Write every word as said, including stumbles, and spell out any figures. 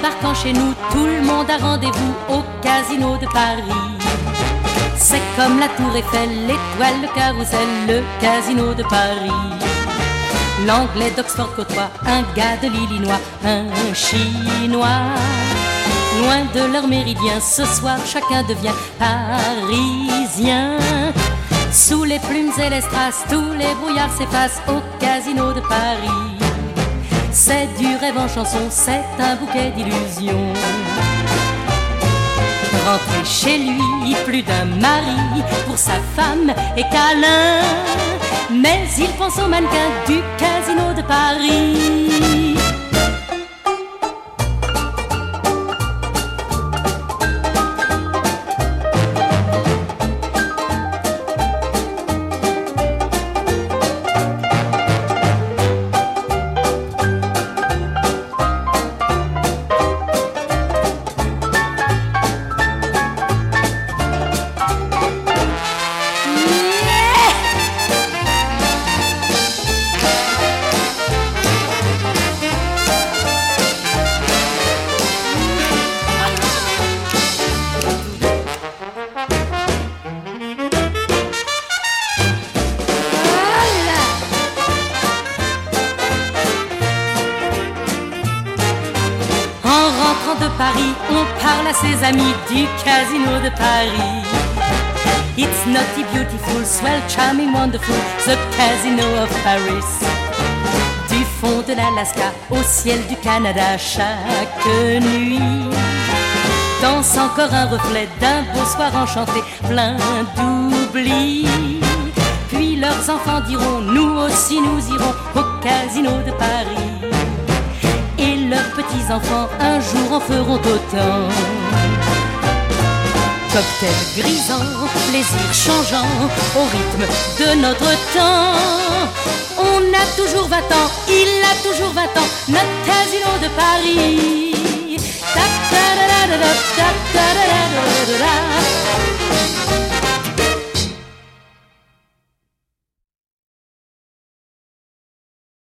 débarquant chez nous, tout le monde a rendez-vous au Casino de Paris. C'est comme la Tour Eiffel, l'étoile, le carrousel, le Casino de Paris. L'anglais d'Oxford côtoie un gars de l'Illinois, un chinois. Loin de leur méridien, ce soir chacun devient parisien. Sous les plumes et les strass, tous les brouillards s'effacent au Casino de Paris. C'est du rêve en chanson, c'est un bouquet d'illusions. Rentrer chez lui, plus d'un mari pour sa femme et câlin. Mais il pense au mannequin du Casino de Paris. De Paris, on parle à ses amis du Casino de Paris. It's naughty, beautiful, swell, charming, wonderful, the Casino of Paris. Du fond de l'Alaska au ciel du Canada, chaque nuit danse encore un reflet d'un beau soir enchanté, plein d'oubli. Puis leurs enfants diront, nous aussi nous irons au Casino de Paris. Et leurs petits-enfants un jour en feront autant. Cocktail grisant, plaisir changeant, au rythme de notre temps. On a toujours vingt ans, il a toujours vingt ans, notre Casino de Paris. Ta ta da da da da ta ta da